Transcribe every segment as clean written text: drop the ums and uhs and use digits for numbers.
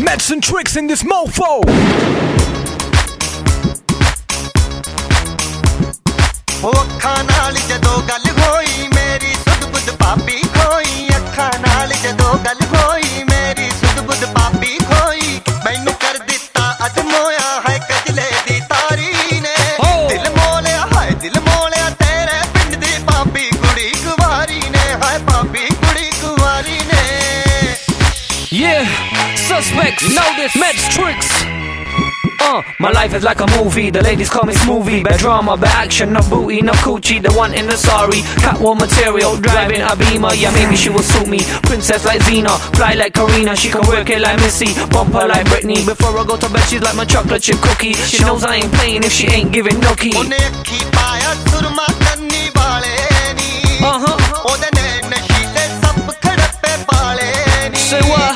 Mets and tricks in this mofo. ਅੱਖਾਂ ਨਾਲ ਜਦੋਂ ਗੱਲ ਹੋਈ ਮੇਰੀ ਸੁਧ ਬੁੱਧ ਪਾਪੀ ਖੋਈ ਅੱਖਾਂ ਨਾਲ ਜਦੋਂ ਗੱਲ ਹੋਈ ਮੇਰੀ ਸੁਧ ਬੁੱਧ ਪਾਪੀ ਖੋਈ ਮੈਨੂੰ ਕਰ ਦਿੱਤਾ ਅਦਮੋਇਆ ਹੈ ਕਜਲੇ ਦੀ ਤਾਰੀ ਨੇ ਦਿਲ ਮੋਲਿਆ ਤੇਰੇ ਪਿੰਡ ਦੀ ਪਾਪੀ ਕੁੜੀ ਕੁਵਾਰੀ ਨੇ ਹਾਏ ਪਾਪੀ ਕੁੜੀ ਕੁਵਾਰੀ ਨੇ Yeah, suspects, you know this, Mets tricks. My life is like a movie, the ladies call me Smoothie. Bad drama, bad action, no booty, no coochie. The one in the sorry, catwalk material, driving a Beamer. Yeah, maybe she will suit me. Princess like Xena, fly like Karina. She can work it like Missy, bump her like Britney. Before I go to bed, she's like my chocolate chip cookie. She knows I ain't playing if she ain't giving nookie. Say what?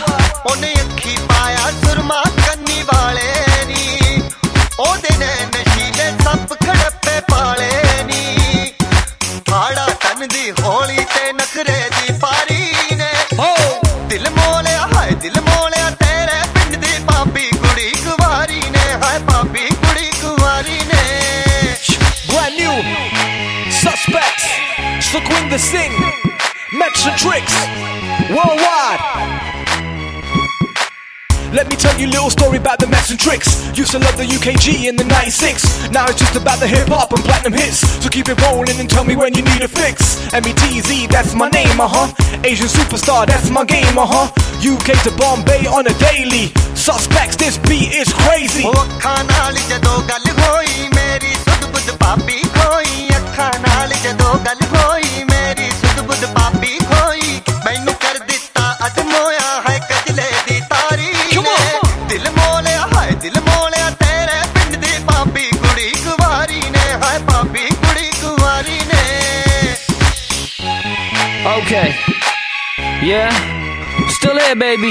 ਹੋਲੀ ਤੇ ਨਖਰੇ ਦੀ ਪਾਰੀ ਨੇ ਦਿਲ ਮੋਲਿਆ ਤੇਰੇ ਪਿੰਡ ਦੀ ਪਾਪੀ ਕੁੜੀ ਕੁਵਾਰੀ ਨੇ ਹਾਏ ਪਾਪੀ ਕੁੜੀ ਕੁਵਾਰੀ ਨੇ Brand new suspects, Sukhwinder Singh, Mets and tricks, worldwide. Let me tell you a little story about the Mets and tricks. Used to love the UKG in the 96. Now it's just about the hip-hop and platinum hits. So keep it rolling and tell me when you need a fix. METZ, that's my name, Asian superstar, that's my game, UK to Bombay on a daily. Suspects, this beat is crazy. ਅੱਖਾਂ ਨਾਲ ਜਦੋਂ ਗੱਲ ਹੋਈ ਮੇਰੀ ਸੁਧ ਬੁੱਧ ਪਾਪੀ ਖੋਈ ਅੱਖਾਂ ਨਾਲ ਜਦੋਂ ਗੱਲ ਹੋਈ ਮੇਰੀ ਸੁਧ ਬੁੱਧ ਪਾਪੀ ਖੋਈ ਮੈਨੂੰ ਕਰ ਦਿੱਤਾ ਅਦਮੋਇਆ ਹੈ ਕਜਲੇ ਦੀ ਤਾਰੀ ਦਿਲ ਮੋਲਿਆ ਤੇਰੇ ਪਿੰਡ ਦੀ ਪਾਪੀ ਕੁੜੀ ਕੁਵਾਰੀ ਨੇ ਹਾਏ ਪਾਪੀ ਕੁੜੀ ਕੁਵਾਰੀ ਨੇ Okay, yeah, still here, baby.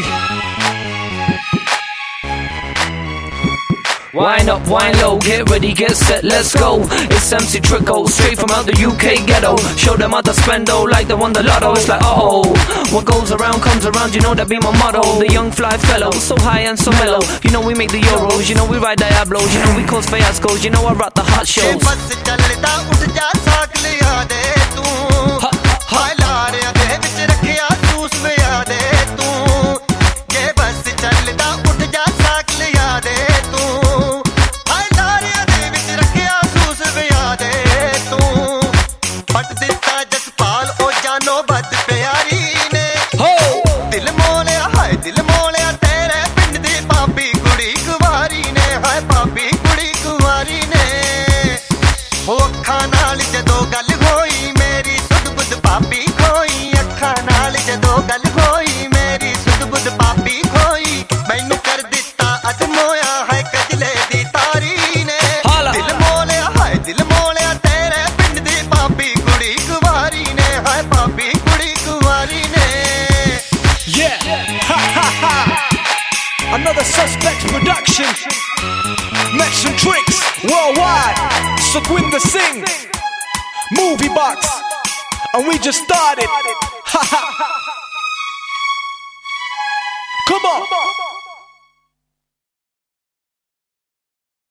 Wind up, wind low, get ready, get set, let's go. It's MC Tricko, straight from out the UK ghetto. Show them how to spendo, like they won the lotto. It's like, uh-oh, what goes around comes around, you know that be my motto. The young fly fellow, so high and so mellow. You know we make the Euros, you know we ride Diablos, you know we cause fiascos, you know I rock the hot shows. ਬਸ ਚੱਲਦਾ ਉੱਠ ਜਾ ਸਾਕ ਲਿਆ ਦੇ ਤੂੰ ਹਾਏ ਲਾਰਿਆਂ ਦੇ ਵਿੱਚ ਰੱਖਿਆ ਸੂਸ ਵਿਆ ਦੇ ਤੂੰ ਜੇ ਬਸ ਚੱਲਦਾ ਉੱਠ ਜਾ ਸਾਕ ਲਿਆ ਦੇ ਤੂੰ ਹਾਏ ਲਾਰਿਆਂ ਦੇ ਵਿੱਚ ਰੱਖਿਆ ਸੂਸ ਵਿਆ ਦੇ ਤੂੰ ਪੱਟ ਦਿੱਤਾ ਜਸਪਾਲ ਉਹ ਜਾਨੋ ਵੱਧ ਪਿਆਰੀ ਨੇ ਦਿਲ ਮੋਲਿਆ ਤੇਰੇ ਪਿੰਡ ਦੀ ਪਾਪੀ ਕੁੜੀ ਕੁਵਾਰੀ ਨੇ ਹਾਏ ਪਾਪੀ ਕੁੜੀ ਕੁਵਾਰੀ ਨੇ ਅੱਖਾਂ ਨਾਲ ਜਦੋਂ ਗੱਲ ਹੋਈ ਮੇਰੀ ਸੁਧ ਬੁੱਧ ਪਾਪੀ ਖੋਈ ਅੱਖਾਂ ਨਾਲ ਜਦੋਂ ਗੱਲ ਹੋਈ ਮੇਰੀ ਸੁਧ ਬੁੱਧ ਪਾਪੀ ਖੋਈ ਮੈਨੂੰ ਕਰ ਦਿੱਤਾ ਅਦਮੋਇਆ ਹੈ ਕਜਲੇ ਦੀ ਤਾਰੀ ਨੇ ਦਿਲ ਮੋਲਿਆ ਤੇਰੇ ਪਿੰਡ ਦੀ ਪਾਪੀ ਕੁੜੀ ਕੁਵਾਰੀ ਨੇ ਹਾਏ ਪਾਪੀ ਕੁੜੀ ਕੁਵਾਰੀ ਨੇ Yeah, ha ha ha. Another Suspects production. Mets and tricks worldwide. Sukhwinder Singh, Movie Box, and we just started. Ha ha. Come on.